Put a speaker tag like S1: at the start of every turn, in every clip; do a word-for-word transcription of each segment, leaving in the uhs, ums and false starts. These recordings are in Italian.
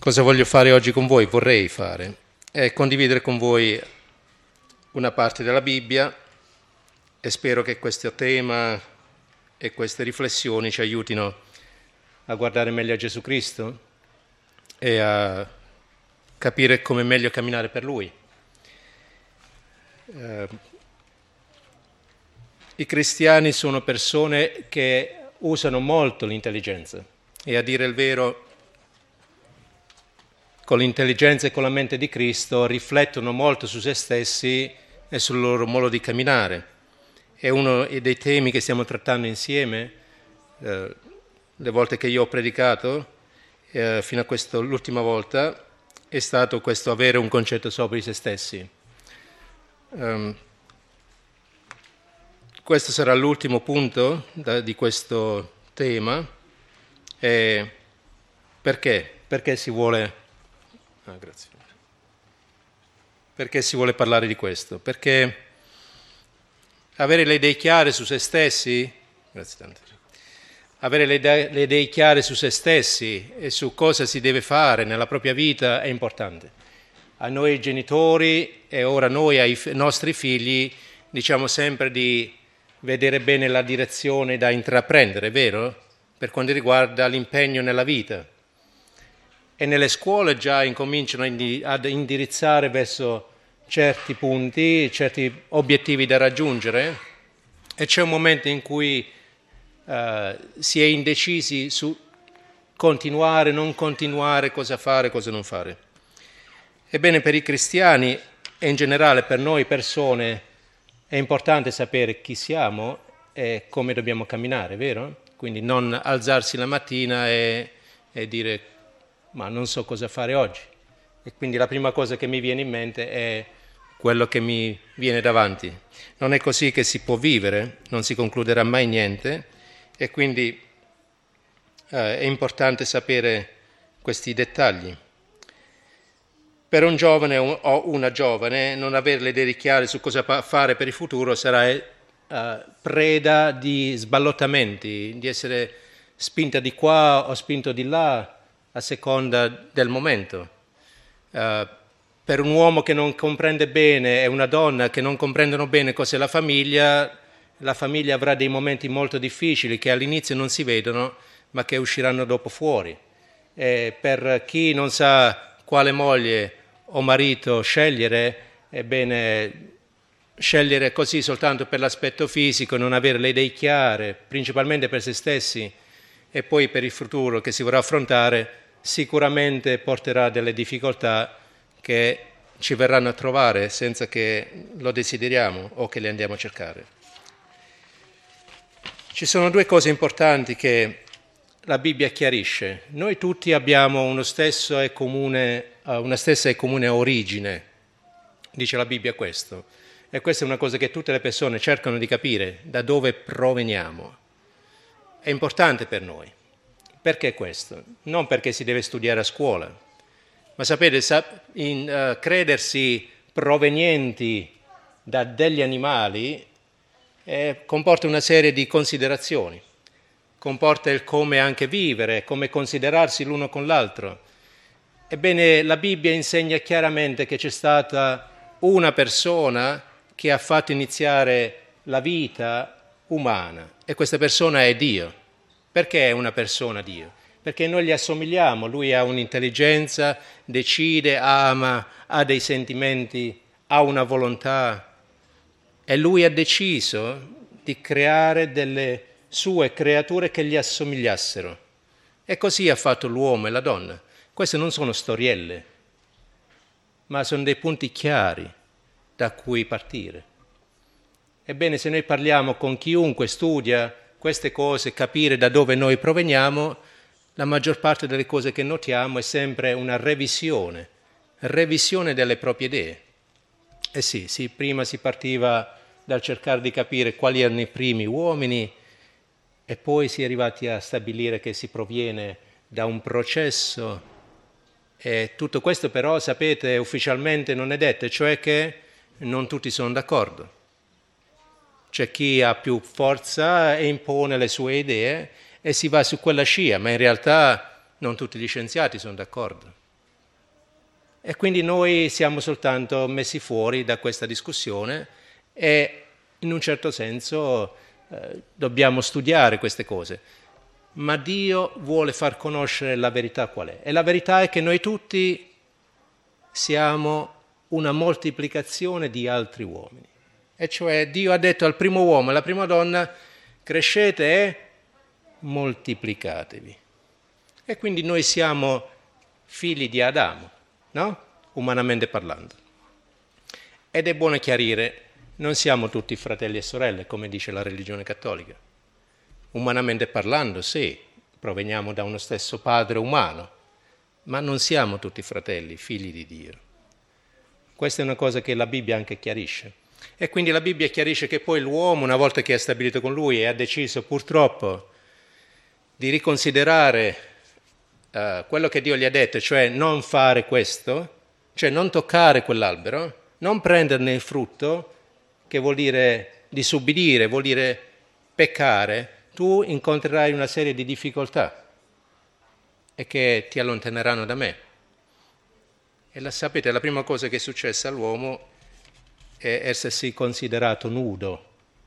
S1: Cosa voglio fare oggi con voi? Vorrei fare è condividere con voi una parte della Bibbia e spero che questo tema e queste riflessioni ci aiutino a guardare meglio a Gesù Cristo e a capire come meglio camminare per Lui. Eh, I cristiani sono persone che usano molto l'intelligenza e, a dire il vero, con l'intelligenza e con la mente di Cristo riflettono molto su se stessi e sul loro modo di camminare. È uno dei temi che stiamo trattando insieme, eh, le volte che io ho predicato, eh, fino a questo, l'ultima volta, è stato questo avere un concetto sopra di se stessi. Um, questo sarà l'ultimo punto da, di questo tema. E perché? Perché si vuole... Ah, grazie. Perché si vuole parlare di questo? Perché avere le idee chiare su se stessi, grazie tante, avere le idee, le idee chiare su se stessi e su cosa si deve fare nella propria vita è importante. A noi genitori e ora noi ai f- nostri figli diciamo sempre di vedere bene la direzione da intraprendere, vero? Per quanto riguarda l'impegno nella vita. E nelle scuole già incominciano ad indirizzare verso certi punti, certi obiettivi da raggiungere, e c'è un momento in cui uh, si è indecisi su continuare, non continuare, cosa fare, cosa non fare. Ebbene, per i cristiani e in generale per noi persone è importante sapere chi siamo e come dobbiamo camminare, vero? Quindi non alzarsi la mattina e, e dire ma non so cosa fare oggi. E quindi la prima cosa che mi viene in mente è quello che mi viene davanti. Non è così che si può vivere, non si concluderà mai niente, e quindi eh, è importante sapere questi dettagli. Per un giovane o una giovane non avere le idee chiare su cosa fare per il futuro sarà eh, preda di sballottamenti, di essere spinta di qua o spinto di là, a seconda del momento. Uh, per un uomo che non comprende bene e una donna che non comprendono bene cos'è la famiglia, la famiglia avrà dei momenti molto difficili che all'inizio non si vedono, ma che usciranno dopo fuori. E per chi non sa quale moglie o marito scegliere, ebbene, scegliere così soltanto per l'aspetto fisico, non avere le idee chiare, principalmente per se stessi e poi per il futuro che si vorrà affrontare, sicuramente porterà delle difficoltà che ci verranno a trovare senza che lo desideriamo o che le andiamo a cercare. Ci sono due cose importanti che la Bibbia chiarisce. Noi tutti abbiamo uno stesso e comune, una stessa e comune origine, dice la Bibbia questo. E questa è una cosa che tutte le persone cercano di capire, da dove proveniamo. È importante per noi. Perché questo? Non perché si deve studiare a scuola, ma sapete, in, uh, credersi provenienti da degli animali eh, comporta una serie di considerazioni, comporta il come anche vivere, come considerarsi l'uno con l'altro. Ebbene, la Bibbia insegna chiaramente che c'è stata una persona che ha fatto iniziare la vita umana e questa persona è Dio. Perché è una persona Dio? Perché noi gli assomigliamo, lui ha un'intelligenza, decide, ama, ha dei sentimenti, ha una volontà e lui ha deciso di creare delle sue creature che gli assomigliassero. E così ha fatto l'uomo e la donna. Queste non sono storielle, ma sono dei punti chiari da cui partire. Ebbene, se noi parliamo con chiunque studia queste cose, capire da dove noi proveniamo, la maggior parte delle cose che notiamo è sempre una revisione, revisione delle proprie idee. Eh sì, sì, prima si partiva dal cercare di capire quali erano i primi uomini e poi si è arrivati a stabilire che si proviene da un processo. E tutto questo però, sapete, ufficialmente non è detto, cioè che non tutti sono d'accordo. C'è chi ha più forza e impone le sue idee e si va su quella scia, ma in realtà non tutti gli scienziati sono d'accordo. E quindi noi siamo soltanto messi fuori da questa discussione e in un certo senso eh, dobbiamo studiare queste cose. Ma Dio vuole far conoscere la verità qual è. E la verità è che noi tutti siamo una moltiplicazione di altri uomini. E cioè Dio ha detto al primo uomo e alla prima donna: crescete e moltiplicatevi. E quindi noi siamo figli di Adamo, no? Umanamente parlando. Ed è buono chiarire, non siamo tutti fratelli e sorelle, come dice la religione cattolica. Umanamente parlando, sì, proveniamo da uno stesso padre umano, ma non siamo tutti fratelli, figli di Dio. Questa è una cosa che la Bibbia anche chiarisce. E quindi la Bibbia chiarisce che poi l'uomo, una volta che è stabilito con lui e ha deciso purtroppo di riconsiderare uh, quello che Dio gli ha detto, cioè non fare questo, cioè non toccare quell'albero, non prenderne il frutto, che vuol dire disubbidire, vuol dire peccare, tu incontrerai una serie di difficoltà e che ti allontaneranno da me. E la sapete, la prima cosa che è successa all'uomo è essersi considerato nudo.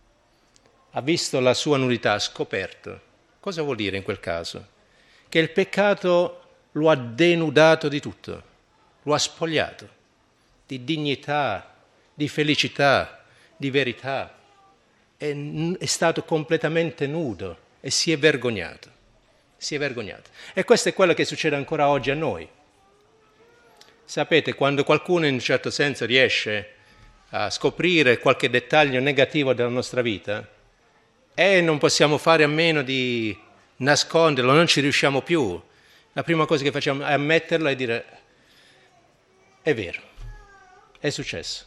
S1: Ha visto la sua nudità, ha scoperto. Cosa vuol dire in quel caso? Che il peccato lo ha denudato di tutto, lo ha spogliato di dignità, di felicità, di verità. È, è stato completamente nudo e si è vergognato. Si è vergognato. E questo è quello che succede ancora oggi a noi. Sapete, quando qualcuno in un certo senso riesce a scoprire qualche dettaglio negativo della nostra vita e non possiamo fare a meno di nasconderlo, non ci riusciamo più, la prima cosa che facciamo è ammetterlo e dire: è vero, è successo.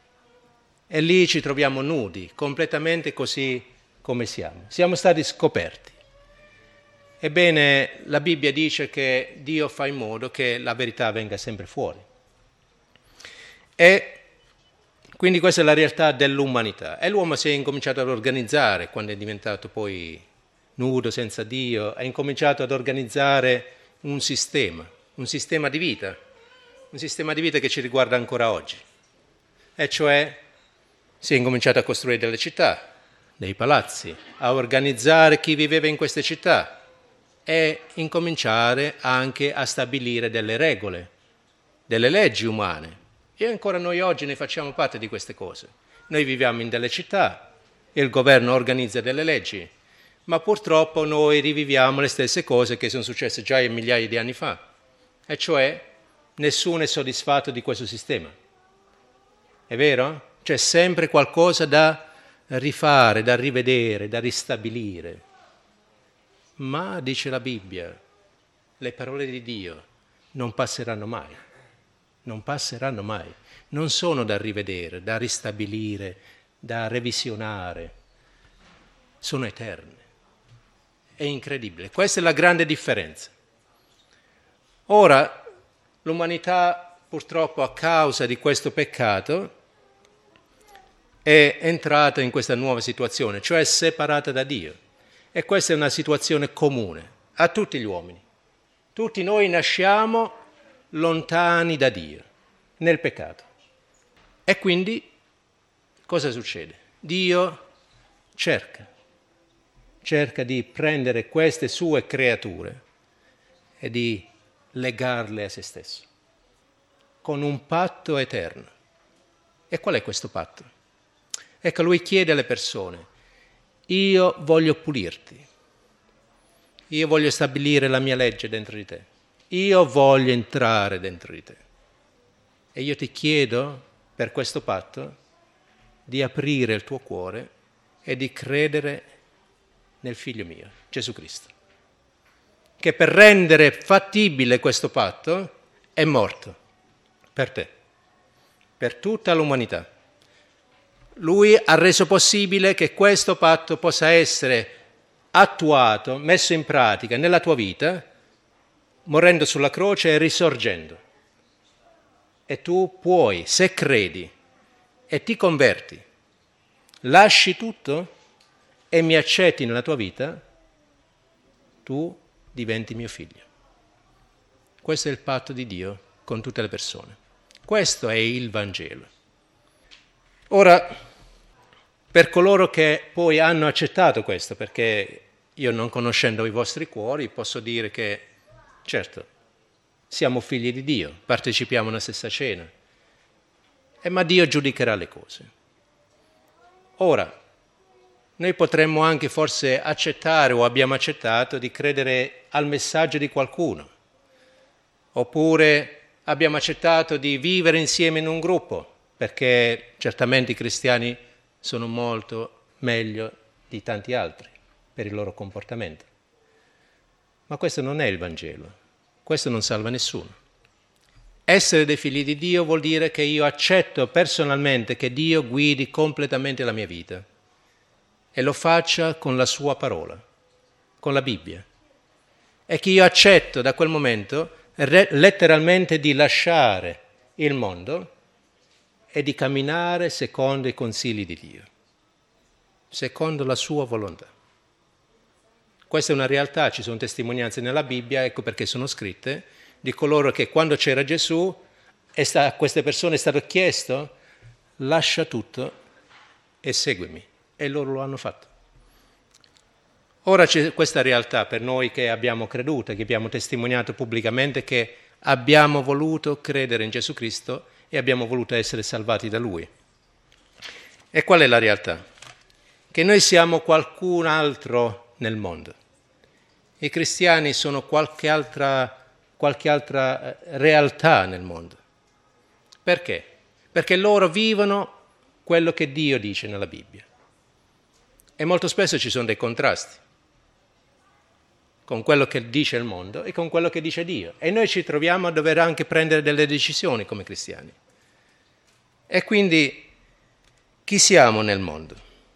S1: E lì ci troviamo nudi, completamente così come siamo. Siamo stati scoperti. Ebbene, la Bibbia dice che Dio fa in modo che la verità venga sempre fuori. E quindi questa è la realtà dell'umanità. E l'uomo si è incominciato ad organizzare, quando è diventato poi nudo, senza Dio, ha incominciato ad organizzare un sistema, un sistema di vita, un sistema di vita che ci riguarda ancora oggi. E cioè si è incominciato a costruire delle città, dei palazzi, a organizzare chi viveva in queste città e incominciare anche a stabilire delle regole, delle leggi umane. E ancora noi oggi ne facciamo parte di queste cose. Noi viviamo in delle città, il governo organizza delle leggi, ma purtroppo noi riviviamo le stesse cose che sono successe già migliaia di anni fa. E cioè nessuno è soddisfatto di questo sistema. È vero? C'è sempre qualcosa da rifare, da rivedere, da ristabilire. Ma, dice la Bibbia, le parole di Dio non passeranno mai. Non passeranno mai. Non sono da rivedere, da ristabilire, da revisionare. Sono eterne. È incredibile. Questa è la grande differenza. Ora, l'umanità, purtroppo, a causa di questo peccato, è entrata in questa nuova situazione, cioè separata da Dio. E questa è una situazione comune a tutti gli uomini. Tutti noi nasciamo lontani da Dio, nel peccato. E quindi cosa succede? Dio cerca, cerca di prendere queste sue creature e di legarle a se stesso, con un patto eterno. E qual è questo patto? Ecco, lui chiede alle persone: io voglio pulirti, io voglio stabilire la mia legge dentro di te, io voglio entrare dentro di te. E io ti chiedo, per questo patto, di aprire il tuo cuore e di credere nel Figlio mio, Gesù Cristo, che per rendere fattibile questo patto è morto per te, per tutta l'umanità. Lui ha reso possibile che questo patto possa essere attuato, messo in pratica nella tua vita, morendo sulla croce e risorgendo. E tu puoi, se credi e ti converti, lasci tutto e mi accetti nella tua vita, tu diventi mio figlio. Questo è il patto di Dio con tutte le persone. Questo è il Vangelo. Ora, per coloro che poi hanno accettato questo, perché io non conoscendo i vostri cuori posso dire che, certo, siamo figli di Dio, partecipiamo alla stessa cena, eh, ma Dio giudicherà le cose. Ora, noi potremmo anche forse accettare o abbiamo accettato di credere al messaggio di qualcuno, oppure abbiamo accettato di vivere insieme in un gruppo, perché certamente i cristiani sono molto meglio di tanti altri per il loro comportamento. Ma questo non è il Vangelo, questo non salva nessuno. Essere dei figli di Dio vuol dire che io accetto personalmente che Dio guidi completamente la mia vita e lo faccia con la sua parola, con la Bibbia. E che io accetto da quel momento re- letteralmente di lasciare il mondo e di camminare secondo i consigli di Dio, secondo la sua volontà. Questa è una realtà, ci sono testimonianze nella Bibbia, ecco perché sono scritte, di coloro che quando c'era Gesù a queste persone è stato chiesto lascia tutto e seguimi, e loro lo hanno fatto. Ora c'è questa realtà per noi che abbiamo creduto, che abbiamo testimoniato pubblicamente, che abbiamo voluto credere in Gesù Cristo e abbiamo voluto essere salvati da Lui. E qual è la realtà? Che noi siamo qualcun altro nel mondo. I cristiani sono qualche altra, qualche altra realtà nel mondo. Perché? Perché loro vivono quello che Dio dice nella Bibbia. E molto spesso ci sono dei contrasti con quello che dice il mondo e con quello che dice Dio. E noi ci troviamo a dover anche prendere delle decisioni come cristiani. E quindi chi siamo nel mondo?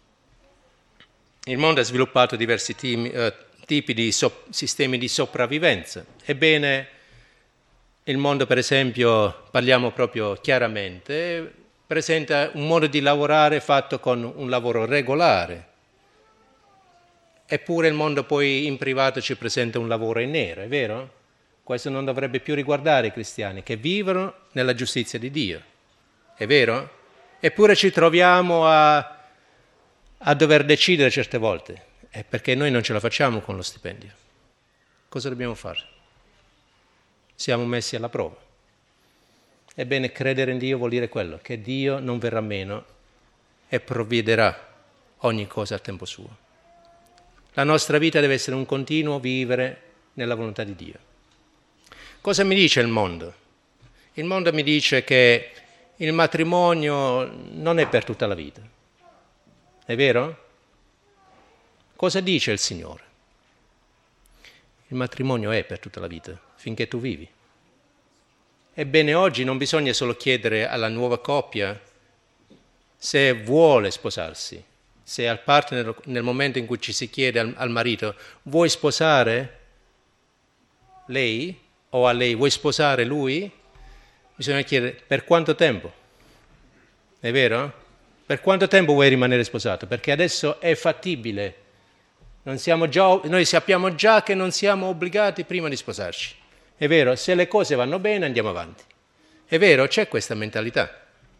S1: Il mondo ha sviluppato diversi timi, eh, tipi di so- sistemi di sopravvivenza. Ebbene, il mondo, per esempio, parliamo proprio chiaramente, presenta un modo di lavorare fatto con un lavoro regolare. Eppure il mondo poi in privato ci presenta un lavoro in nero, è vero? Questo non dovrebbe più riguardare i cristiani che vivono nella giustizia di Dio, è vero? Eppure ci troviamo a, a dover decidere certe volte, è perché noi non ce la facciamo con lo stipendio. Cosa dobbiamo fare? Siamo messi alla prova. Ebbene, credere in Dio vuol dire quello, che Dio non verrà meno e provvederà ogni cosa al tempo suo. La nostra vita deve essere un continuo vivere nella volontà di Dio. Cosa mi dice il mondo? Il mondo mi dice che il matrimonio non è per tutta la vita. È vero? Cosa dice il Signore? Il matrimonio è per tutta la vita, finché tu vivi. Ebbene, oggi non bisogna solo chiedere alla nuova coppia se vuole sposarsi. Se al partner, nel momento in cui ci si chiede al, al marito, vuoi sposare lei o a lei, vuoi sposare lui? Bisogna chiedere per quanto tempo? È vero? Per quanto tempo vuoi rimanere sposato? Perché adesso è fattibile. Non siamo già, noi sappiamo già che non siamo obbligati prima di sposarci. È vero? Se le cose vanno bene andiamo avanti. È vero? C'è questa mentalità.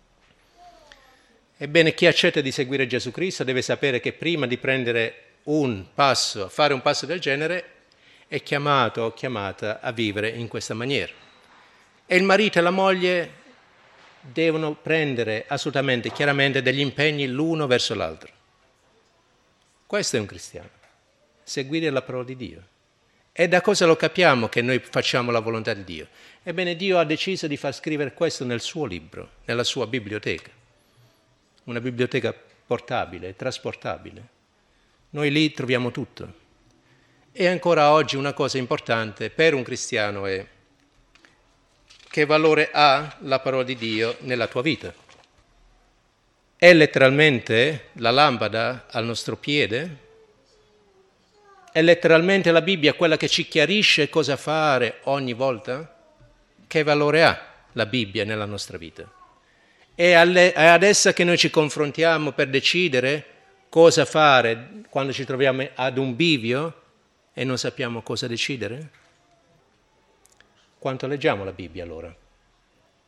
S1: Ebbene, chi accetta di seguire Gesù Cristo deve sapere che prima di prendere un passo, fare un passo del genere, è chiamato o chiamata a vivere in questa maniera. E il marito e la moglie devono prendere assolutamente, chiaramente, degli impegni l'uno verso l'altro. Questo è un cristiano, seguire la parola di Dio. E da cosa lo capiamo che noi facciamo la volontà di Dio? Ebbene, Dio ha deciso di far scrivere questo nel suo libro, nella sua biblioteca. Una biblioteca portabile, trasportabile. Noi lì troviamo tutto. E ancora oggi una cosa importante per un cristiano è che valore ha la parola di Dio nella tua vita. È letteralmente la lampada al nostro piede? È letteralmente la Bibbia quella che ci chiarisce cosa fare ogni volta? Che valore ha la Bibbia nella nostra vita? È ad essa che noi ci confrontiamo per decidere cosa fare quando ci troviamo ad un bivio e non sappiamo cosa decidere? Quanto leggiamo la Bibbia allora?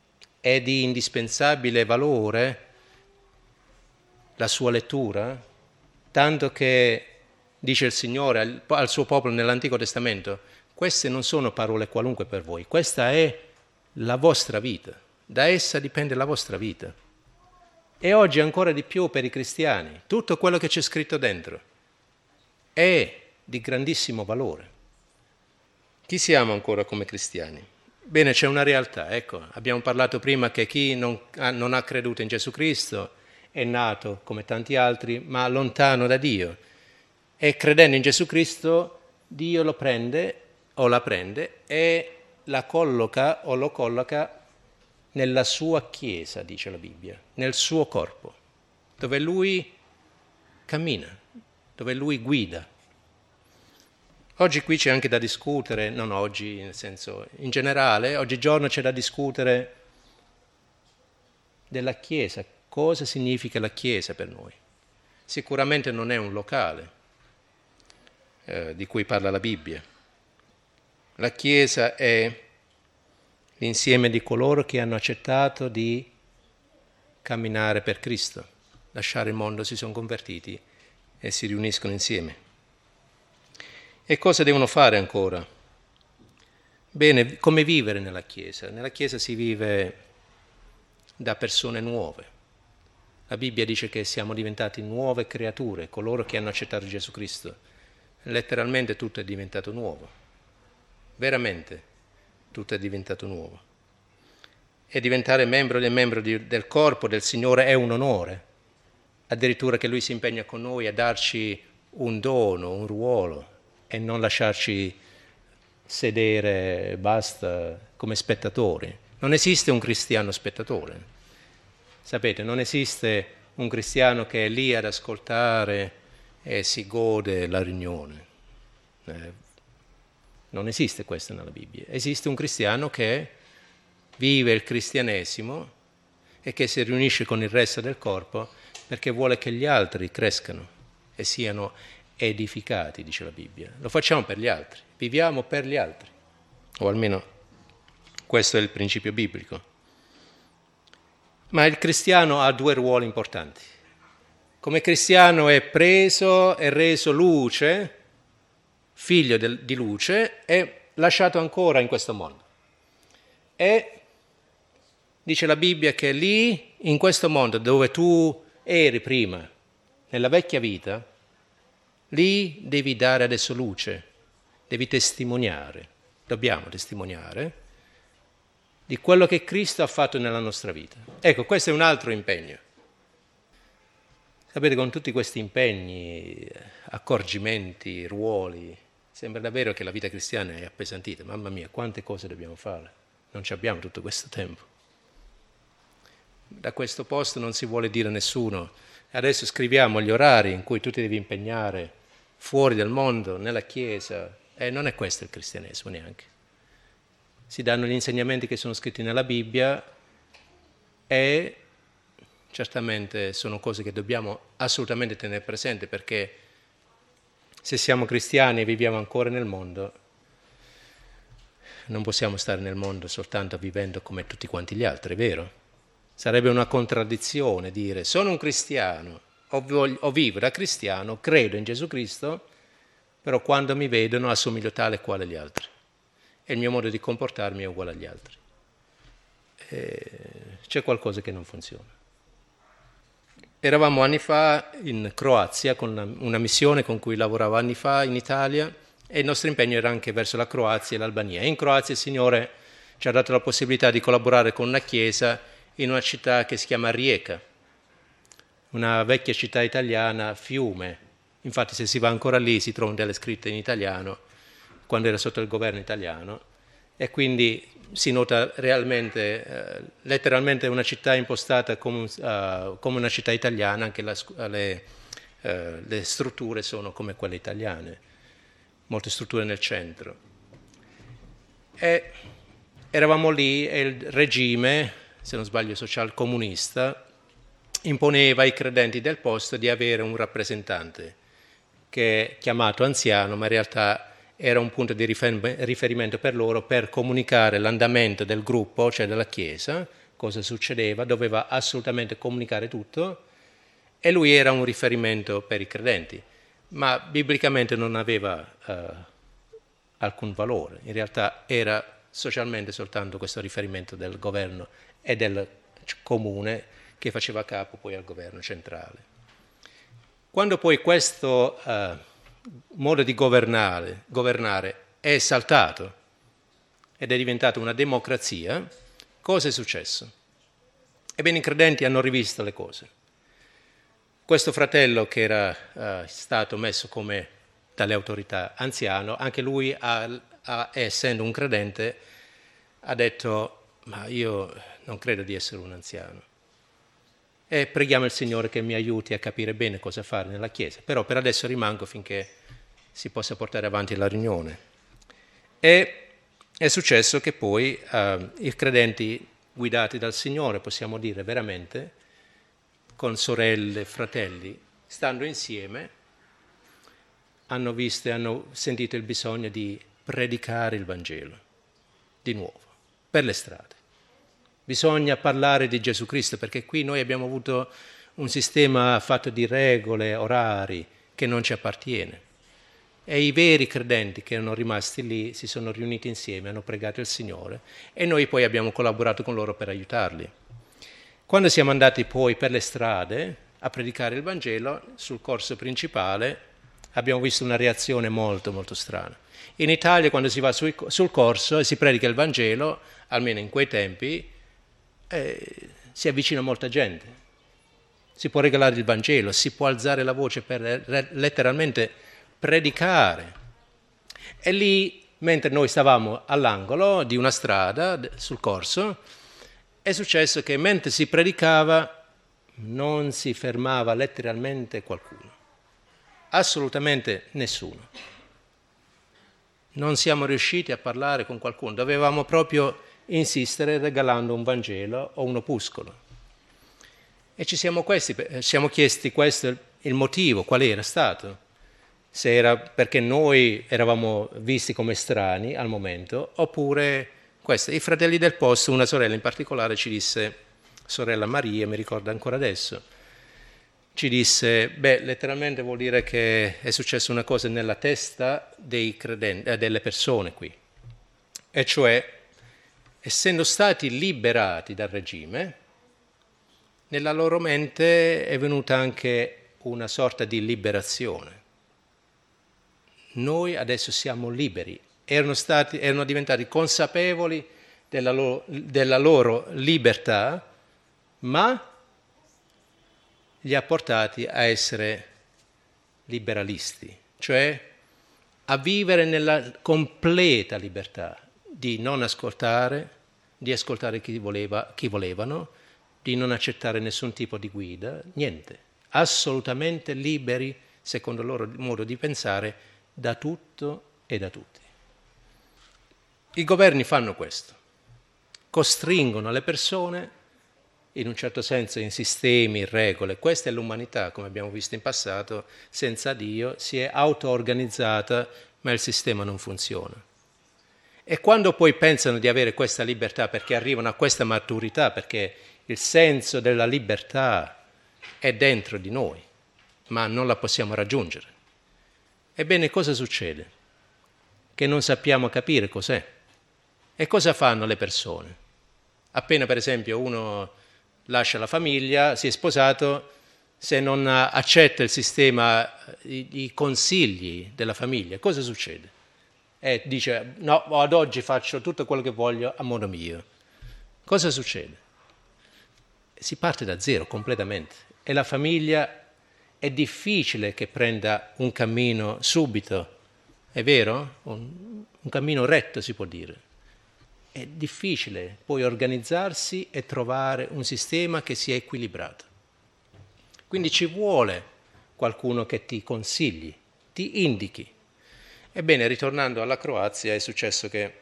S1: è di indispensabile valore la sua lettura, tanto che dice il Signore al, al suo popolo nell'Antico Testamento: queste non sono parole qualunque per voi, questa è la vostra vita, da essa dipende la vostra vita. E oggi ancora di più per i cristiani, tutto quello che c'è scritto dentro è di grandissimo valore. Chi siamo ancora come cristiani? Bene, c'è una realtà, ecco, abbiamo parlato prima che chi non ha, non ha creduto in Gesù Cristo è nato come tanti altri, ma lontano da Dio. E credendo in Gesù Cristo, Dio lo prende o la prende e la colloca o lo colloca nella sua chiesa, dice la Bibbia, nel suo corpo, dove lui cammina, dove lui guida. Oggi qui c'è anche da discutere, non oggi, nel senso in generale, oggigiorno c'è da discutere della Chiesa, cosa significa la Chiesa per noi. Sicuramente non è un locale eh, di cui parla la Bibbia. La Chiesa è l'insieme di coloro che hanno accettato di camminare per Cristo, lasciare il mondo, si sono convertiti e si riuniscono insieme. E cosa devono fare ancora? Bene, come vivere nella Chiesa? Nella Chiesa si vive da persone nuove. La Bibbia dice che siamo diventati nuove creature, coloro che hanno accettato Gesù Cristo. Letteralmente tutto è diventato nuovo. Veramente tutto è diventato nuovo. E diventare membro del membro di, del corpo del Signore è un onore. Addirittura che Lui si impegna con noi a darci un dono, un ruolo, e non lasciarci sedere basta come spettatori. Non esiste un cristiano spettatore. Sapete, non esiste un cristiano che è lì ad ascoltare e si gode la riunione. Eh, non esiste questo nella Bibbia. Esiste un cristiano che vive il cristianesimo e che si riunisce con il resto del corpo perché vuole che gli altri crescano e siano edificati, dice la Bibbia. Lo facciamo per gli altri, viviamo per gli altri, o almeno questo è il principio biblico. Ma il cristiano ha due ruoli importanti. Come cristiano è preso e reso luce, figlio del, di luce, e lasciato ancora in questo mondo. E dice la Bibbia che lì, in questo mondo dove tu eri prima, nella vecchia vita, lì devi dare adesso luce, devi testimoniare, dobbiamo testimoniare di quello che Cristo ha fatto nella nostra vita. Ecco, questo è un altro impegno. Sapete, con tutti questi impegni, accorgimenti, ruoli, sembra davvero che la vita cristiana è appesantita. Mamma mia, quante cose dobbiamo fare. Non ci abbiamo tutto questo tempo. Da questo posto non si vuole dire a nessuno: adesso scriviamo gli orari in cui tu ti devi impegnare fuori dal mondo, nella Chiesa. E non è questo il cristianesimo neanche. Si danno gli insegnamenti che sono scritti nella Bibbia e certamente sono cose che dobbiamo assolutamente tenere presente, perché se siamo cristiani e viviamo ancora nel mondo, non possiamo stare nel mondo soltanto vivendo come tutti quanti gli altri, è vero? Sarebbe una contraddizione dire: sono un cristiano, o, voglio, o vivo da cristiano, credo in Gesù Cristo, però quando mi vedono assomiglio tale e quale agli altri e il mio modo di comportarmi è uguale agli altri. E c'è qualcosa che non funziona. Eravamo anni fa in Croazia con una, una missione con cui lavoravo anni fa in Italia, e il nostro impegno era anche verso la Croazia e l'Albania. E in Croazia il Signore ci ha dato la possibilità di collaborare con una chiesa in una città che si chiama Rijeka, una vecchia città italiana, fiume. Infatti se si va ancora lì si trovano delle scritte in italiano, quando era sotto il governo italiano, e quindi si nota realmente, eh, letteralmente una città impostata come, uh, come una città italiana, anche la, le, uh, le strutture sono come quelle italiane, molte strutture nel centro. E eravamo lì e il regime, se non sbaglio social comunista, imponeva ai credenti del posto di avere un rappresentante che è chiamato anziano, ma in realtà era un punto di riferimento per loro per comunicare l'andamento del gruppo, cioè della Chiesa, cosa succedeva, doveva assolutamente comunicare tutto e lui era un riferimento per i credenti, ma biblicamente non aveva eh, alcun valore, in realtà era socialmente soltanto questo riferimento del governo e del comune che faceva capo poi al governo centrale. Quando poi questo eh, modo di governare, governare è saltato ed è diventata una democrazia, cosa è successo? Ebbene, i credenti hanno rivisto le cose. Questo fratello che era uh, stato messo come dalle autorità anziano, anche lui, ha, ha, essendo un credente, ha detto: ma io non credo di essere un anziano. E preghiamo il Signore che mi aiuti a capire bene cosa fare nella Chiesa, però per adesso rimango finché si possa portare avanti la riunione. E è successo che poi uh, i credenti guidati dal Signore, possiamo dire veramente, con sorelle e fratelli, stando insieme, hanno visto e hanno sentito il bisogno di predicare il Vangelo, di nuovo, per le strade. Bisogna parlare di Gesù Cristo, perché qui noi abbiamo avuto un sistema fatto di regole, orari, che non ci appartiene. E i veri credenti che erano rimasti lì si sono riuniti insieme, hanno pregato il Signore e noi poi abbiamo collaborato con loro per aiutarli. Quando siamo andati poi per le strade a predicare il Vangelo, sul corso principale abbiamo visto una reazione molto molto strana. In Italia quando si va sui, sul corso e si predica il Vangelo, almeno in quei tempi, eh, si avvicina molta gente. Si può regalare il Vangelo, si può alzare la voce per letteralmente predicare. E lì, mentre noi stavamo all'angolo di una strada sul corso, è successo che mentre si predicava non si fermava letteralmente qualcuno, assolutamente nessuno. Non siamo riusciti a parlare con qualcuno, dovevamo proprio insistere regalando un Vangelo o un opuscolo. E ci siamo, questi, ci siamo chiesti questo il motivo, qual era stato. Se era perché noi eravamo visti come strani al momento, oppure questo. I fratelli del posto, una sorella in particolare ci disse, sorella Maria, mi ricordo ancora adesso, ci disse, beh, letteralmente vuol dire che è successa una cosa nella testa dei credenti, eh, delle persone qui. E cioè, essendo stati liberati dal regime, nella loro mente è venuta anche una sorta di liberazione. Noi adesso siamo liberi, erano, stati, erano diventati consapevoli della loro, della loro libertà, ma li ha portati a essere liberalisti, cioè a vivere nella completa libertà di non ascoltare, di ascoltare chi, voleva, chi volevano, di non accettare nessun tipo di guida, niente, assolutamente liberi, secondo il loro modo di pensare, da tutto e da tutti. I governi fanno questo, costringono le persone in un certo senso in sistemi, in regole. Questa è l'umanità, come abbiamo visto in passato, senza Dio, si è auto-organizzata, ma il sistema non funziona. E quando poi pensano di avere questa libertà, perché arrivano a questa maturità, perché il senso della libertà è dentro di noi, ma non la possiamo raggiungere. Ebbene, cosa succede? Che non sappiamo capire cos'è. E cosa fanno le persone? Appena, per esempio, uno lascia la famiglia, si è sposato, se non accetta il sistema, i, i consigli della famiglia, cosa succede? E dice, no, ad oggi faccio tutto quello che voglio a modo mio. Cosa succede? Si parte da zero completamente e la famiglia è difficile che prenda un cammino subito, è vero? Un, un cammino retto si può dire. È difficile poi organizzarsi e trovare un sistema che sia equilibrato. Quindi ci vuole qualcuno che ti consigli, ti indichi. Ebbene, ritornando alla Croazia, è successo che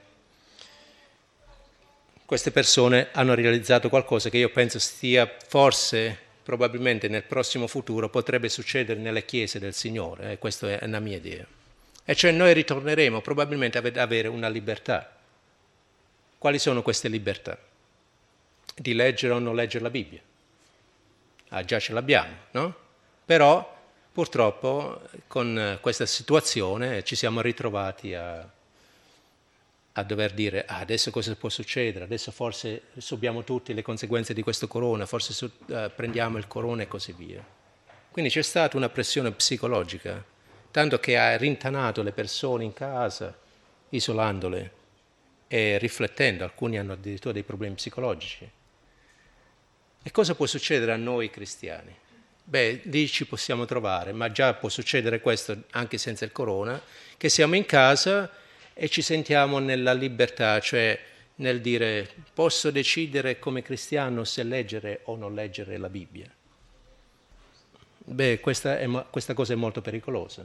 S1: queste persone hanno realizzato qualcosa che io penso stia forse, probabilmente nel prossimo futuro, potrebbe succedere nelle chiese del Signore, eh, questa è una mia idea. E cioè noi ritorneremo probabilmente ad avere una libertà. Quali sono queste libertà? di leggere o non leggere la Bibbia. Ah, già ce l'abbiamo, no? Però purtroppo con questa situazione ci siamo ritrovati a, a dover dire ah, adesso cosa può succedere, adesso forse subiamo tutti le conseguenze di questo corona, forse su, uh, prendiamo il corona e così via. Quindi c'è stata una pressione psicologica, tanto che ha rintanato le persone in casa, isolandole e riflettendo, alcuni hanno addirittura dei problemi psicologici. E cosa può succedere a noi cristiani? Beh, lì ci possiamo trovare, ma già può succedere questo anche senza il corona, che siamo in casa e ci sentiamo nella libertà, cioè nel dire posso decidere come cristiano se leggere o non leggere la Bibbia. Beh, questa, è, questa cosa è molto pericolosa.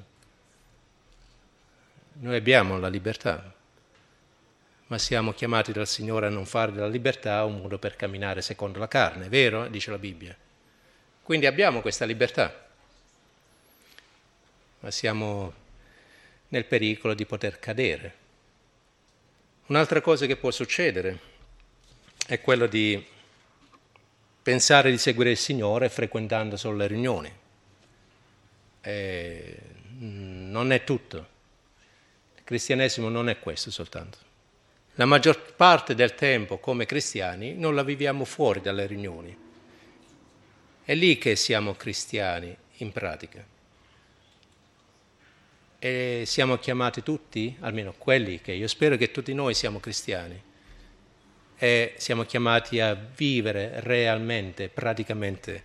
S1: Noi abbiamo la libertà, ma siamo chiamati dal Signore a non fare della libertà un modo per camminare secondo la carne, vero? Dice la Bibbia. Quindi abbiamo questa libertà, ma siamo nel pericolo di poter cadere. Un'altra cosa che può succedere è quello di pensare di seguire il Signore frequentando solo le riunioni. E non è tutto. Il cristianesimo non è questo soltanto. La maggior parte del tempo come cristiani non la viviamo fuori dalle riunioni. È lì che siamo cristiani in pratica. E siamo chiamati tutti, almeno quelli che io spero che tutti noi siamo cristiani, e siamo chiamati a vivere realmente, praticamente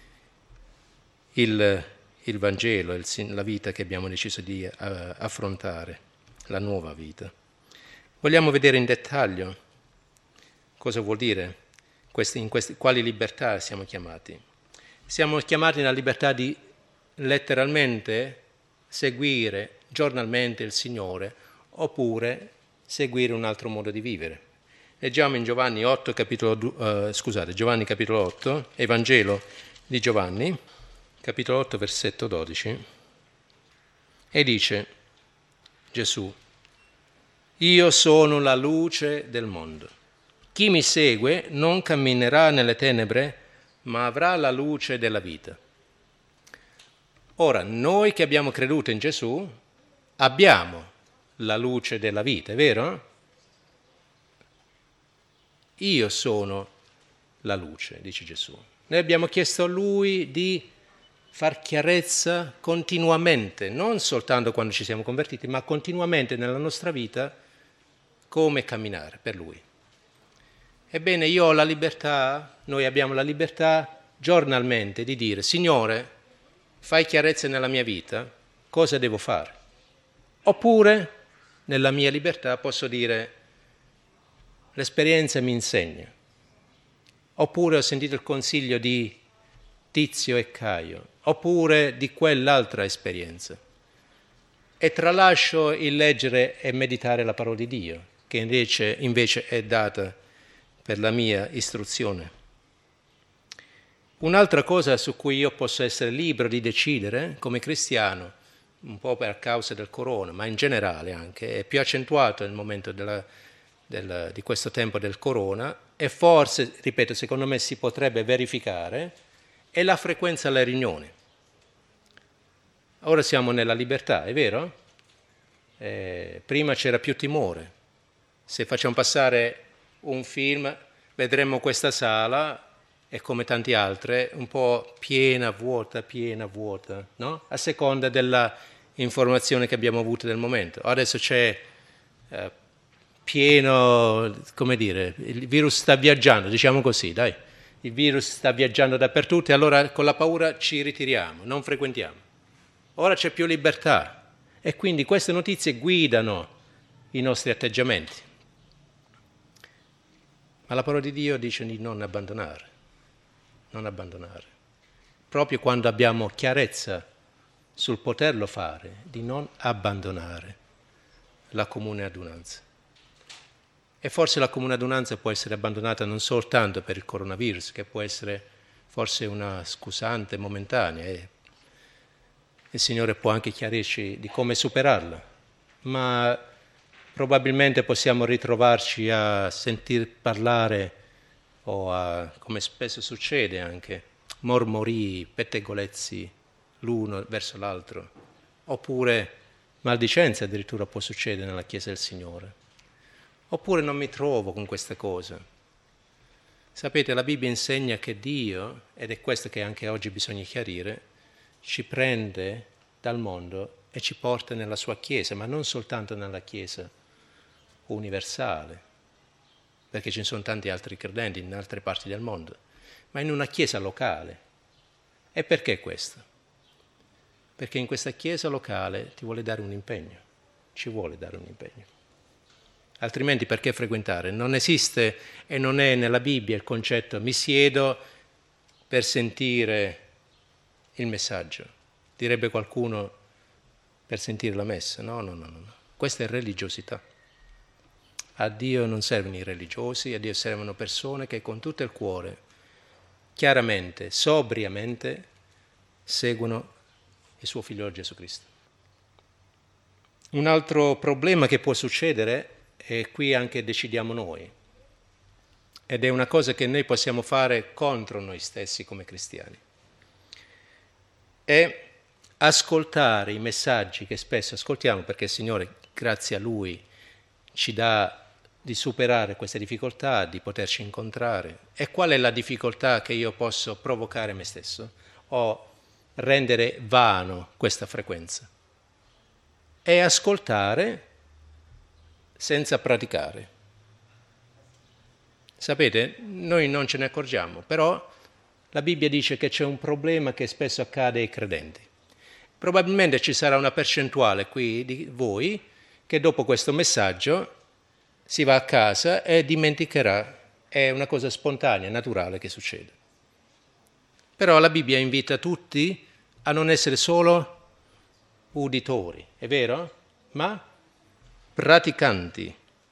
S1: il, il Vangelo, il, la vita che abbiamo deciso di uh, affrontare, la nuova vita. Vogliamo vedere in dettaglio cosa vuol dire, questi, in questi, quali libertà siamo chiamati. Siamo chiamati nella libertà di letteralmente seguire giornalmente il Signore oppure seguire un altro modo di vivere. Leggiamo in Giovanni otto, capitolo, uh, scusate, Giovanni capitolo otto, Evangelo di Giovanni, capitolo otto, versetto dodici, e dice Gesù: io sono la luce del mondo. Chi mi segue non camminerà nelle tenebre, ma avrà la luce della vita. Ora, noi che abbiamo creduto in Gesù abbiamo la luce della vita, è vero? Io sono la luce, dice Gesù. Noi abbiamo chiesto a Lui di far chiarezza continuamente, non soltanto quando ci siamo convertiti, ma continuamente nella nostra vita come camminare per Lui. Ebbene, io ho la libertà, noi abbiamo la libertà giornalmente di dire: Signore, fai chiarezza nella mia vita, cosa devo fare? Oppure, nella mia libertà, posso dire: l'esperienza mi insegna. Oppure ho sentito il consiglio di Tizio e Caio, oppure di quell'altra esperienza. E tralascio il leggere e meditare la parola di Dio, che invece, invece è data per la mia istruzione. Un'altra cosa su cui io posso essere libero di decidere come cristiano, un po' per causa del corona, ma in generale anche, è più accentuato nel momento della, del, di questo tempo del corona, e forse, ripeto, secondo me si potrebbe verificare, è la frequenza alle riunioni. Ora siamo nella libertà, è vero? Eh, prima c'era più timore. Se facciamo passare un film, vedremo questa sala, e come tante altre, un po' piena, vuota, piena, vuota, no? A seconda della informazione che abbiamo avuto del momento. Adesso c'è eh, pieno, come dire, il virus sta viaggiando, diciamo così, dai. Il virus sta viaggiando dappertutto e allora con la paura ci ritiriamo, non frequentiamo. Ora c'è più libertà e quindi queste notizie guidano i nostri atteggiamenti. Ma la parola di Dio dice di non abbandonare, non abbandonare. Proprio quando abbiamo chiarezza sul poterlo fare, di non abbandonare la comune adunanza. E forse la comune adunanza può essere abbandonata non soltanto per il coronavirus, che può essere forse una scusante momentanea, e il Signore può anche chiarirci di come superarla, ma probabilmente possiamo ritrovarci a sentir parlare o a, come spesso succede anche, mormorii, pettegolezzi l'uno verso l'altro, oppure maldicenza addirittura può succedere nella Chiesa del Signore, oppure non mi trovo con queste cose. Sapete, la Bibbia insegna che Dio, ed è questo che anche oggi bisogna chiarire, ci prende dal mondo e ci porta nella sua Chiesa, ma non soltanto nella Chiesa universale, perché ci sono tanti altri credenti in altre parti del mondo, ma in una Chiesa locale. E perché questo? Perché in questa Chiesa locale ti vuole dare un impegno, ci vuole dare un impegno. Altrimenti perché frequentare? Non esiste e non è nella Bibbia il concetto mi siedo per sentire il messaggio. Direbbe qualcuno per sentire la messa. No, no, no, no. Questa è religiosità. A Dio non servono i religiosi, a Dio servono persone che con tutto il cuore, chiaramente, sobriamente, seguono il suo figlio Gesù Cristo. Un altro problema che può succedere, e qui anche decidiamo noi, ed è una cosa che noi possiamo fare contro noi stessi come cristiani, è ascoltare i messaggi che spesso ascoltiamo, perché il Signore, grazie a Lui, ci dà di superare queste difficoltà, di poterci incontrare. E qual è la difficoltà che io posso provocare me stesso o rendere vano questa frequenza? È ascoltare senza praticare. Sapete, noi non ce ne accorgiamo, però la Bibbia dice che c'è un problema che spesso accade ai credenti. Probabilmente ci sarà una percentuale qui di voi che dopo questo messaggio si va a casa e dimenticherà, è una cosa spontanea, naturale che succede. Però la Bibbia invita tutti a non essere solo uditori, è vero? Ma praticanti,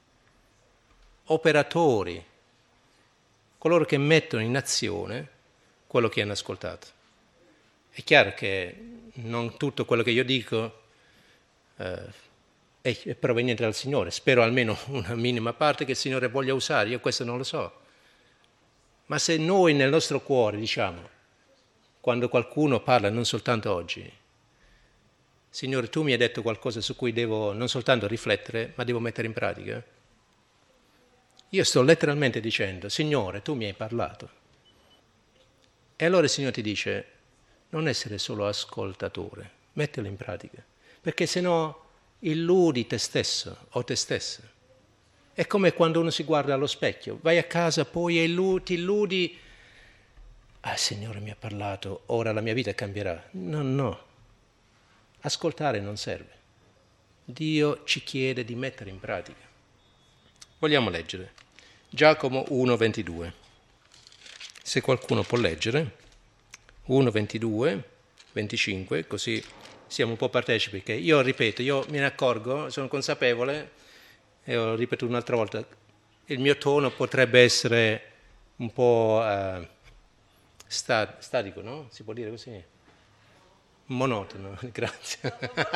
S1: operatori, coloro che mettono in azione quello che hanno ascoltato. È chiaro che non tutto quello che io dico eh, è proveniente dal Signore, spero almeno una minima parte che il Signore voglia usare, io questo non lo so. Ma se noi nel nostro cuore diciamo, quando qualcuno parla, non soltanto oggi, Signore, tu mi hai detto qualcosa su cui devo non soltanto riflettere, ma devo mettere in pratica. Io sto letteralmente dicendo, Signore, tu mi hai parlato. E allora il Signore ti dice, non essere solo ascoltatore, mettilo in pratica, perché se no illudi te stesso o te stessa. È come quando uno si guarda allo specchio, vai a casa poi e illudi, ti illudi, ah, il Signore mi ha parlato, ora la mia vita cambierà. No, no. Ascoltare non serve. Dio ci chiede di mettere in pratica. Vogliamo leggere Giacomo uno ventidue. Se qualcuno può leggere uno ventidue, venticinque, così siamo un po' partecipi. Che io ripeto, io me ne accorgo, sono consapevole, e ho ripetuto un'altra volta, il mio tono potrebbe essere un po' uh, sta- statico, no? Si può dire così? Monotono, grazie.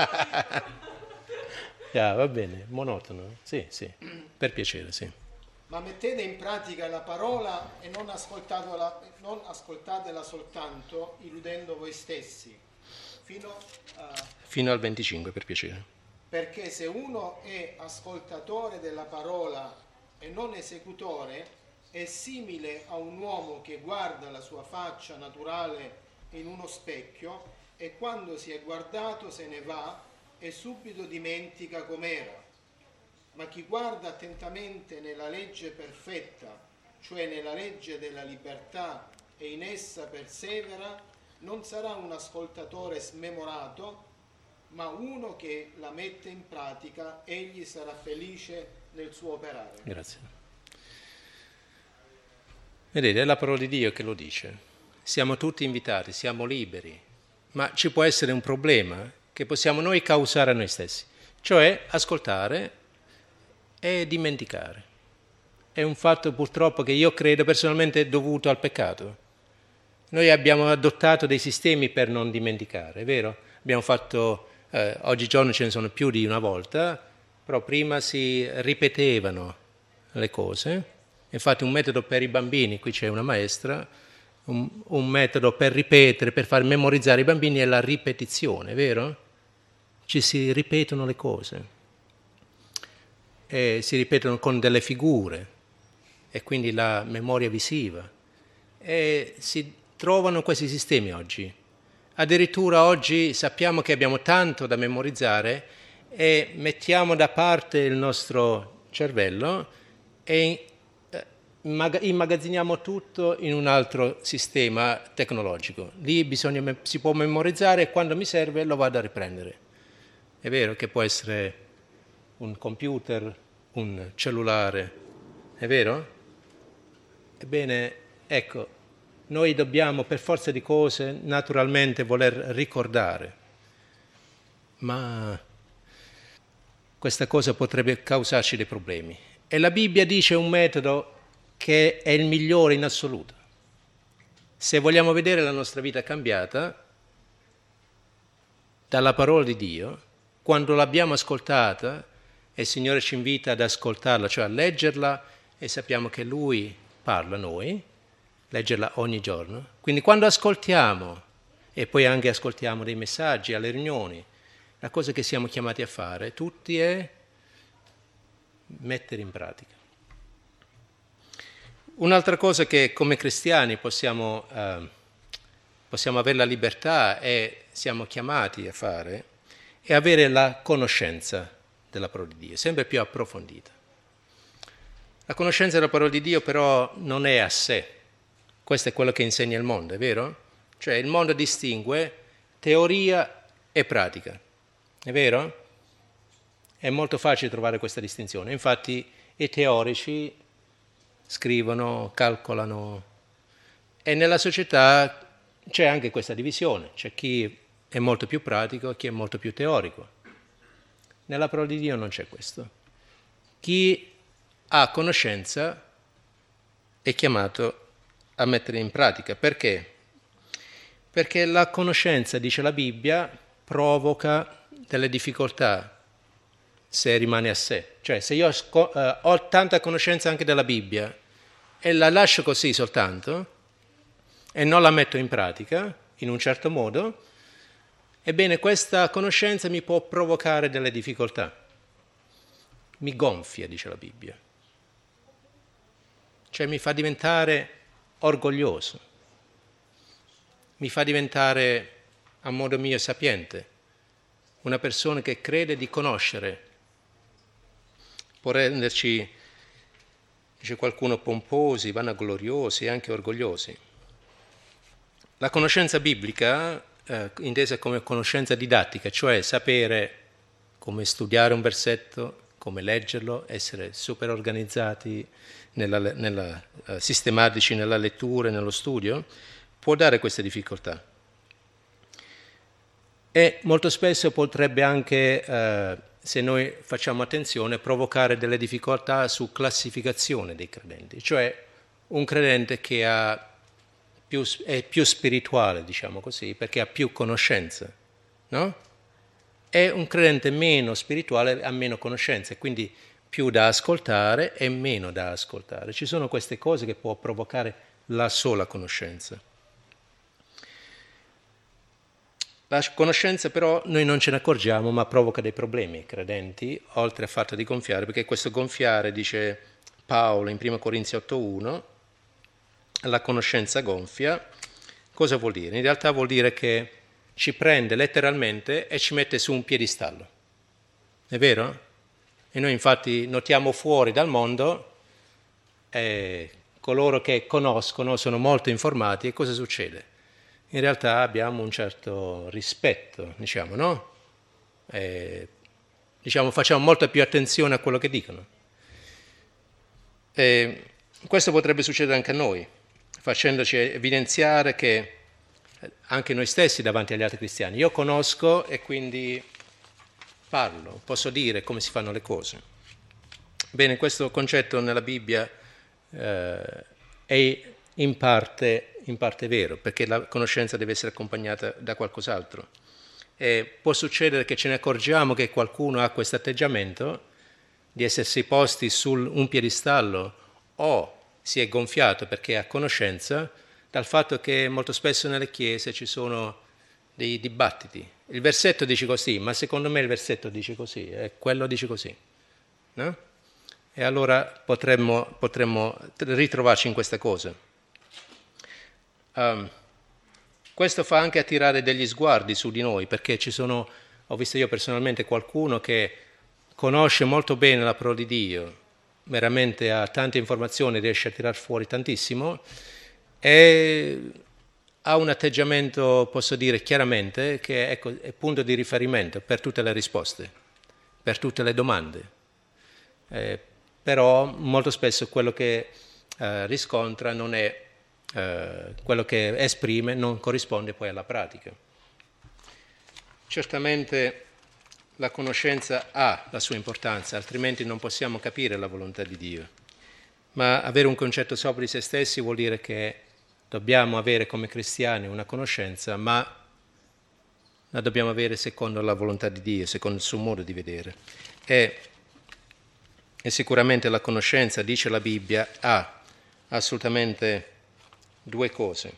S1: Yeah, va bene, monotono, sì, sì, per piacere, sì.
S2: Ma mettete in pratica la parola e non ascoltatela, non ascoltatela soltanto illudendo voi stessi, fino, a,
S1: fino al venticinque, per piacere.
S2: Perché se uno è ascoltatore della parola e non esecutore, è simile a un uomo che guarda la sua faccia naturale in uno specchio e quando si è guardato se ne va e subito dimentica com'era. Ma chi guarda attentamente nella legge perfetta, cioè nella legge della libertà, e in essa persevera, non sarà un ascoltatore smemorato, ma uno che la mette in pratica, egli sarà felice nel suo operare.
S1: Grazie. Vedete, è la parola di Dio che lo dice. Siamo tutti invitati, siamo liberi, ma ci può essere un problema che possiamo noi causare a noi stessi, cioè ascoltare e dimenticare. È un fatto purtroppo che io credo personalmente dovuto al peccato. Noi abbiamo adottato dei sistemi per non dimenticare, è vero? Abbiamo fatto, eh, oggigiorno ce ne sono più di una volta, però prima si ripetevano le cose Infatti un metodo per i bambini, qui c'è una maestra, un, un metodo per ripetere, per far memorizzare i bambini è la ripetizione, vero? Ci si ripetono le cose, e si ripetono con delle figure, e quindi la memoria visiva. E si trovano questi sistemi oggi. Addirittura oggi sappiamo che abbiamo tanto da memorizzare e mettiamo da parte il nostro cervello e immagazziniamo tutto in un altro sistema tecnologico. Lì bisogna, si può memorizzare e quando mi serve lo vado a riprendere. È vero che può essere un computer, un cellulare, è vero? Ebbene, ecco, noi dobbiamo per forza di cose naturalmente voler ricordare, ma questa cosa potrebbe causarci dei problemi. E la Bibbia dice un metodo che è il migliore in assoluto. Se vogliamo vedere la nostra vita cambiata dalla parola di Dio, quando l'abbiamo ascoltata e il Signore ci invita ad ascoltarla, cioè a leggerla, e sappiamo che Lui parla a noi, leggerla ogni giorno. Quindi quando ascoltiamo e poi anche ascoltiamo dei messaggi alle riunioni, la cosa che siamo chiamati a fare tutti è mettere in pratica. Un'altra cosa che come cristiani possiamo, eh, possiamo avere la libertà e siamo chiamati a fare è avere la conoscenza della parola di Dio, sempre più approfondita. La conoscenza della parola di Dio però non è a sé. Questo è quello che insegna il mondo, è vero? Cioè il mondo distingue teoria e pratica, è vero? È molto facile trovare questa distinzione. Infatti i teorici scrivono, calcolano, e nella società c'è anche questa divisione. C'è chi è molto più pratico e chi è molto più teorico. Nella parola di Dio non c'è questo. Chi ha conoscenza è chiamato a mettere in pratica. Perché? Perché la conoscenza, dice la Bibbia, provoca delle difficoltà se rimane a sé. Cioè, se io eh, ho tanta conoscenza anche della Bibbia e la lascio così soltanto e non la metto in pratica in un certo modo, ebbene questa conoscenza mi può provocare delle difficoltà. Mi gonfia, dice la Bibbia. Cioè mi fa diventare orgoglioso, mi fa diventare a modo mio sapiente, una persona che crede di conoscere. Può renderci, dice qualcuno, pomposi, vanagloriosi e anche orgogliosi. La conoscenza biblica, eh, intesa come conoscenza didattica, cioè sapere come studiare un versetto, come leggerlo, essere super organizzati, nella, nella, uh, sistematici nella lettura e nello studio, può dare queste difficoltà. E molto spesso potrebbe anche, uh, se noi facciamo attenzione, provocare delle difficoltà su classificazione dei credenti, cioè un credente che ha più, è più spirituale, diciamo così, perché ha più conoscenza, no? E un credente meno spirituale ha meno conoscenza, quindi più da ascoltare e meno da ascoltare. Ci sono queste cose che può provocare la sola conoscenza. La conoscenza però noi non ce ne accorgiamo, ma provoca dei problemi ai credenti, oltre al fatto di gonfiare, perché questo gonfiare, dice Paolo in primo Corinzi otto uno, la conoscenza gonfia. Cosa vuol dire? In realtà vuol dire che ci prende letteralmente e ci mette su un piedistallo. È vero? E noi infatti notiamo fuori dal mondo eh, coloro che conoscono, sono molto informati, e cosa succede? In realtà abbiamo un certo rispetto, diciamo, no? Eh, diciamo, facciamo molta più attenzione a quello che dicono. E questo potrebbe succedere anche a noi, facendoci evidenziare che anche noi stessi davanti agli altri cristiani, io conosco e quindi parlo, posso dire come si fanno le cose. Bene, questo concetto nella Bibbia eh, è in parte, in parte vero, perché la conoscenza deve essere accompagnata da qualcos'altro. E può succedere che ce ne accorgiamo che qualcuno ha questo atteggiamento di essersi posti su un piedistallo o si è gonfiato perché ha conoscenza dal fatto che molto spesso nelle chiese ci sono dei dibattiti. Il versetto dice così, ma secondo me il versetto dice così, e quello dice così, no? E allora potremmo, potremmo ritrovarci in questa cosa. Um, questo fa anche attirare degli sguardi su di noi, perché ci sono, ho visto io personalmente qualcuno che conosce molto bene la parola di Dio, veramente ha tante informazioni, riesce a tirar fuori tantissimo, e ha un atteggiamento, posso dire chiaramente, che ecco, è punto di riferimento per tutte le risposte, per tutte le domande. Eh, però molto spesso quello che eh, riscontra non è, eh, quello che esprime non corrisponde poi alla pratica. Certamente la conoscenza ha la sua importanza, altrimenti non possiamo capire la volontà di Dio. Ma avere un concetto sopra di se stessi vuol dire che dobbiamo avere come cristiani una conoscenza, ma la dobbiamo avere secondo la volontà di Dio, secondo il suo modo di vedere. E, e sicuramente la conoscenza, dice la Bibbia, ha assolutamente due cose,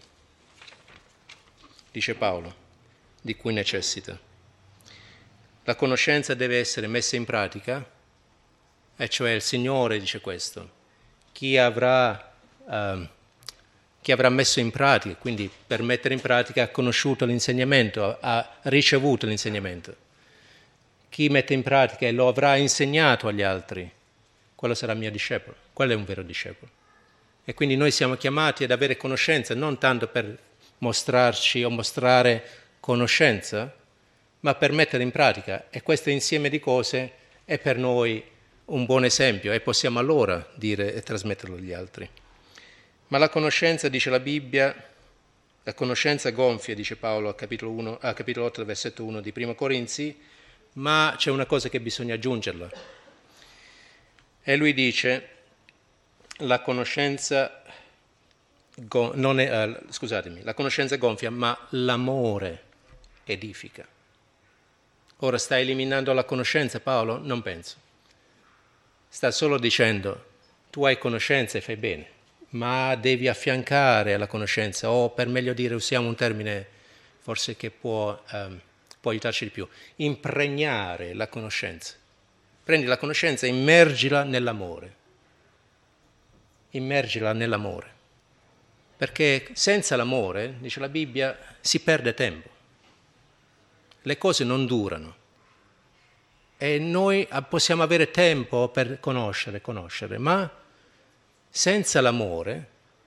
S1: dice Paolo, di cui necessita. La conoscenza deve essere messa in pratica, e cioè il Signore dice questo. Chi avrà, uh, chi avrà messo in pratica, quindi per mettere in pratica ha conosciuto l'insegnamento, ha ricevuto l'insegnamento. Chi mette in pratica e lo avrà insegnato agli altri, quello sarà mio discepolo, quello è un vero discepolo. E quindi noi siamo chiamati ad avere conoscenza, non tanto per mostrarci o mostrare conoscenza, ma per mettere in pratica. E questo insieme di cose è per noi un buon esempio e possiamo allora dire e trasmetterlo agli altri. Ma la conoscenza, dice la Bibbia, la conoscenza gonfia, dice Paolo a capitolo, uno, a capitolo otto, versetto uno di Primo Corinzi, ma c'è una cosa che bisogna aggiungerla. E lui dice, la conoscenza, go, non è, uh, scusatemi, la conoscenza gonfia, ma l'amore edifica. Ora sta eliminando la conoscenza, Paolo? Non penso. Sta solo dicendo, tu hai conoscenza e fai bene, ma devi affiancare alla conoscenza, o per meglio dire, usiamo un termine forse che può, um, può aiutarci di più, impregnare la conoscenza. Prendi la conoscenza e immergila nell'amore. Immergila nell'amore. Perché senza l'amore, dice la Bibbia, si perde tempo. Le cose non durano. E noi possiamo avere tempo per conoscere, conoscere, ma senza l'amore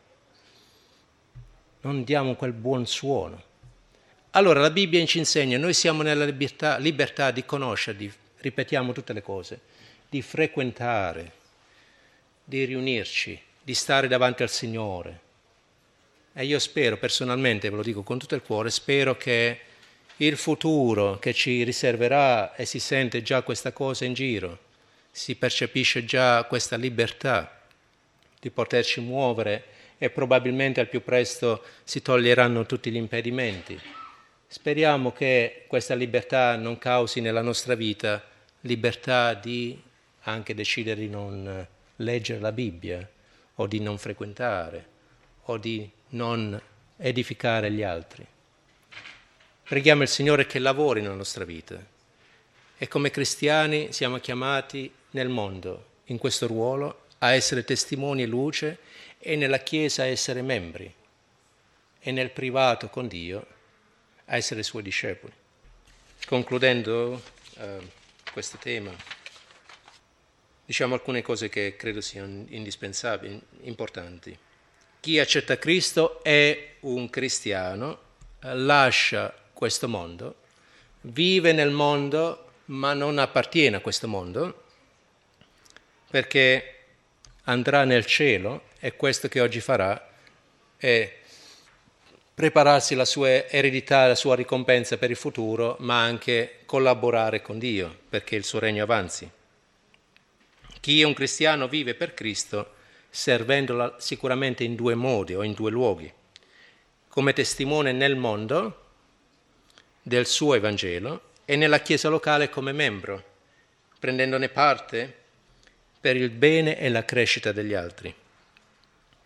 S1: non diamo quel buon suono. Allora la Bibbia ci insegna, noi siamo nella libertà, libertà di conoscere, di, ripetiamo tutte le cose, di frequentare, di riunirci, di stare davanti al Signore. E io spero, personalmente, ve lo dico con tutto il cuore, spero che il futuro che ci riserverà, e si sente già questa cosa in giro, si percepisce già questa libertà di poterci muovere e probabilmente al più presto si toglieranno tutti gli impedimenti. Speriamo che questa libertà non causi nella nostra vita libertà di anche decidere di non leggere la Bibbia o di non frequentare o di non edificare gli altri. Preghiamo il Signore che lavori nella nostra vita e come cristiani siamo chiamati nel mondo, in questo ruolo, a essere testimoni e luce e nella Chiesa a essere membri e nel privato con Dio a essere Suoi discepoli. Concludendo eh, questo tema, diciamo alcune cose che credo siano indispensabili, importanti. Chi accetta Cristo è un cristiano, lascia questo mondo, vive nel mondo ma non appartiene a questo mondo, perché andrà nel cielo e questo che oggi farà è prepararsi la sua eredità, la sua ricompensa per il futuro, ma anche collaborare con Dio perché il suo regno avanzi. Chi è un cristiano vive per Cristo servendola sicuramente in due modi o in due luoghi, come testimone nel mondo del suo Evangelo e nella Chiesa locale come membro, prendendone parte per il bene e la crescita degli altri.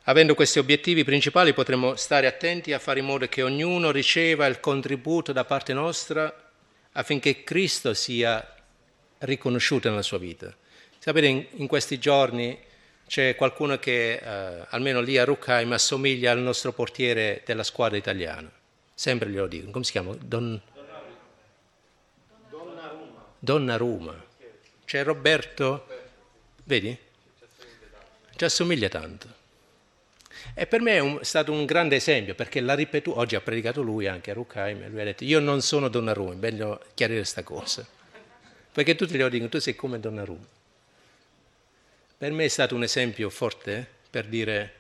S1: Avendo questi obiettivi principali potremo stare attenti a fare in modo che ognuno riceva il contributo da parte nostra affinché Cristo sia riconosciuto nella sua vita. Sapete, in, in questi giorni c'è qualcuno che, eh, almeno lì a Ruckheim, assomiglia al nostro portiere della squadra italiana. Sempre glielo dico. Come si chiama? Don...
S2: Donnarumma.
S1: Donnarumma. C'è Roberto, vedi? Ci assomiglia tanto. E per me è un, stato un grande esempio, perché l'ha ripetuto, oggi ha predicato lui anche a Ruckheim, e lui ha detto, io non sono Donnarumma, è meglio chiarire questa cosa. Perché tutti gli dicono, tu sei come Donnarumma. Per me è stato un esempio forte per dire,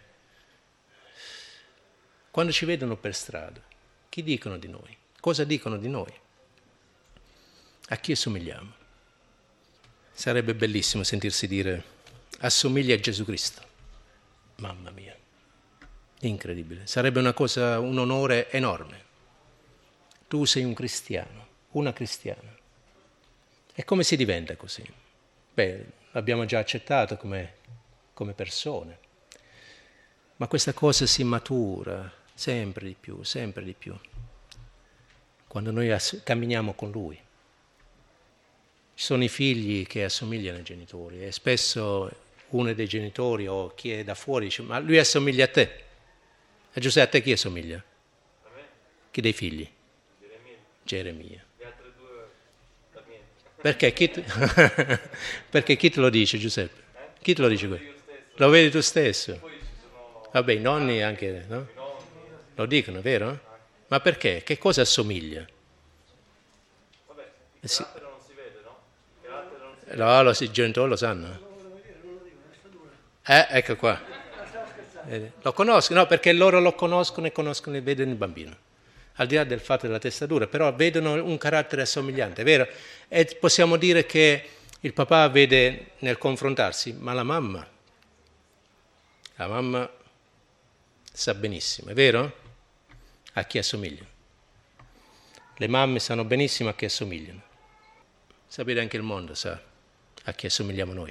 S1: quando ci vedono per strada, chi dicono di noi? Cosa dicono di noi? A chi assomigliamo? Sarebbe bellissimo sentirsi dire, assomiglia a Gesù Cristo. Mamma mia, incredibile. Sarebbe una cosa, un onore enorme. Tu sei un cristiano, una cristiana. E come si diventa così? Beh, l'abbiamo già accettato come, come persone, ma questa cosa si matura sempre di più, sempre di più, quando noi ass- camminiamo con Lui. Ci sono i figli che assomigliano ai genitori e spesso uno dei genitori o chi è da fuori dice, ma lui assomiglia a te. E Giuseppe, a te chi assomiglia?
S3: A me?
S1: Chi dei figli?
S3: Geremia.
S1: Geremia.
S3: Gli altri due da me.
S1: Perché chi, te... Perché chi te lo dice, Giuseppe?
S3: Eh?
S1: Chi te lo dice questo?
S3: Io stesso.
S1: Lo vedi tu stesso?
S3: Poi ci sono
S1: Vabbè, i nonni anche, no?
S3: i nonni.
S1: Lo dicono, vero? Ma perché? Che cosa assomiglia?
S3: Vabbè, il
S1: Eh sì.
S3: carattere non si vede, no? Il carattere non si vede.
S1: No, lo, i genitori lo sanno. Eh, ecco qua. Eh, lo conoscono, no, perché loro lo conoscono e conoscono e vedono il bambino. Al di là del fatto della testatura, però vedono un carattere assomigliante, è vero? E possiamo dire che il papà vede nel confrontarsi, ma la mamma, la mamma sa benissimo, è vero? A chi assomiglia. Le mamme sanno benissimo a chi assomigliano. Sapete, anche il mondo sa a chi assomigliamo noi.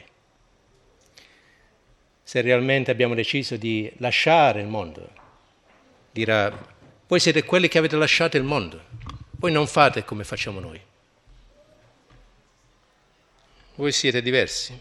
S1: Se realmente abbiamo deciso di lasciare il mondo, dirà, voi siete quelli che avete lasciato il mondo, voi non fate come facciamo noi. Voi siete diversi.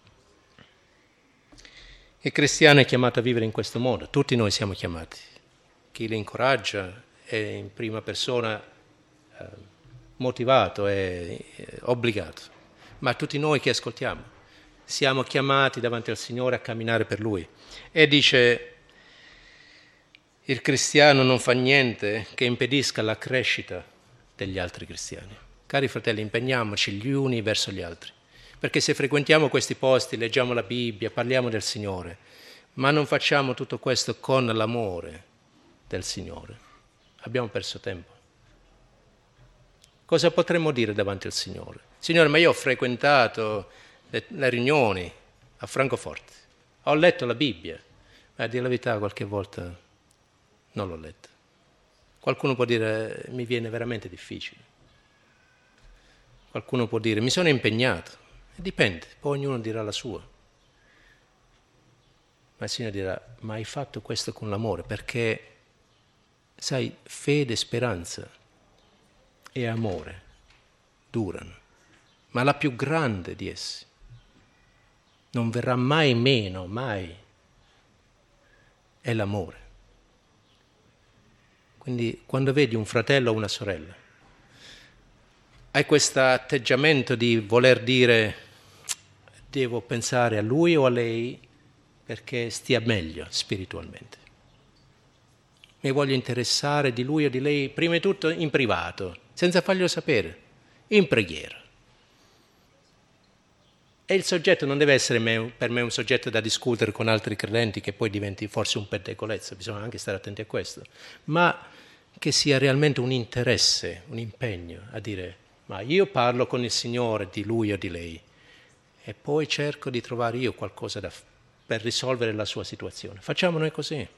S1: Il cristiano è chiamato a vivere in questo modo, tutti noi siamo chiamati. Chi li incoraggia è in prima persona eh, motivato, è, è obbligato, ma tutti noi che ascoltiamo siamo chiamati davanti al Signore a camminare per Lui. E dice, il cristiano non fa niente che impedisca la crescita degli altri cristiani. Cari fratelli, impegniamoci gli uni verso gli altri, perché se frequentiamo questi posti, leggiamo la Bibbia, parliamo del Signore, ma non facciamo tutto questo con l'amore del Signore, abbiamo perso tempo. Cosa potremmo dire davanti al Signore? Signore, ma io ho frequentato le, le riunioni a Francoforte, ho letto la Bibbia, ma a dire la verità qualche volta non l'ho letta. Qualcuno può dire mi viene veramente difficile. Qualcuno può dire mi sono impegnato. Dipende, poi ognuno dirà la sua. Ma il Signore dirà ma hai fatto questo con l'amore perché, sai, fede, speranza e amore durano, ma la più grande di essi non verrà mai meno, mai, è l'amore. Quindi quando vedi un fratello o una sorella, hai questo atteggiamento di voler dire devo pensare a lui o a lei perché stia meglio spiritualmente. Mi voglio interessare di lui o di lei prima di tutto in privato, senza farglielo sapere, in preghiera. E il soggetto non deve essere me, per me un soggetto da discutere con altri credenti che poi diventi forse un pettegolezzo, bisogna anche stare attenti a questo, ma che sia realmente un interesse, un impegno a dire ma io parlo con il Signore di lui o di lei e poi cerco di trovare io qualcosa da, per risolvere la sua situazione. Facciamo noi così.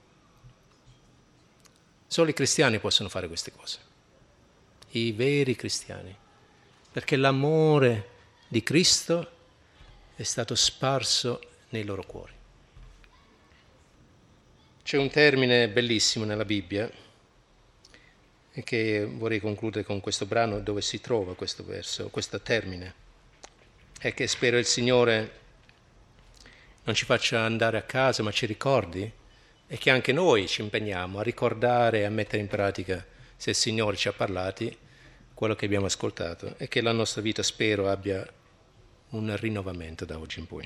S1: Solo i cristiani possono fare queste cose, i veri cristiani, perché l'amore di Cristo è stato sparso nei loro cuori. C'è un termine bellissimo nella Bibbia e che vorrei concludere con questo brano dove si trova questo verso, questo termine, e che spero il Signore non ci faccia andare a casa ma ci ricordi, e che anche noi ci impegniamo a ricordare e a mettere in pratica, se il Signore ci ha parlati, quello che abbiamo ascoltato, e che la nostra vita spero abbia un rinnovamento da oggi in poi.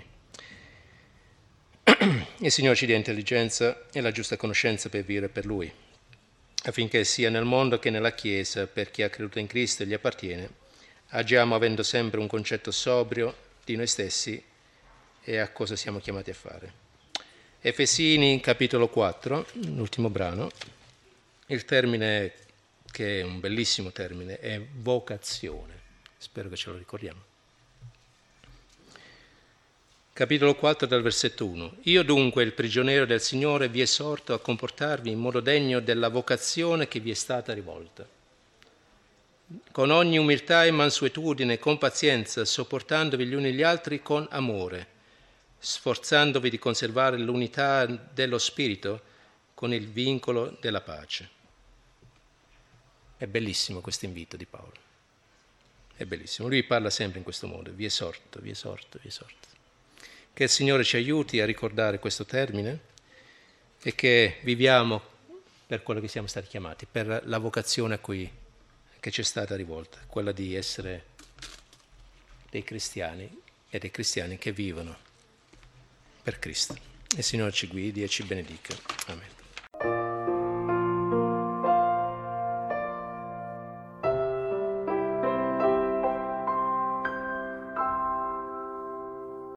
S1: Il Signore ci dia intelligenza e la giusta conoscenza per vivere per Lui, affinché sia nel mondo che nella Chiesa, per chi ha creduto in Cristo e gli appartiene, agiamo avendo sempre un concetto sobrio di noi stessi e a cosa siamo chiamati a fare. Efesini capitolo quattro, l'ultimo brano, il termine, che è un bellissimo termine, è vocazione. Spero che ce lo ricordiamo. Capitolo quattro dal versetto uno. Io dunque, il prigioniero del Signore, vi esorto a comportarvi in modo degno della vocazione che vi è stata rivolta, con ogni umiltà e mansuetudine, con pazienza, sopportandovi gli uni gli altri con amore, sforzandovi di conservare l'unità dello Spirito con il vincolo della pace. È bellissimo questo invito di Paolo. È bellissimo. Lui parla sempre in questo modo. Vi esorto, vi esorto, vi esorto. Che il Signore ci aiuti a ricordare questo termine e che viviamo per quello che siamo stati chiamati, per la vocazione a cui che ci è stata rivolta, quella di essere dei cristiani e dei cristiani che vivono per Cristo. Il Signore ci guidi e ci benedica. Amen.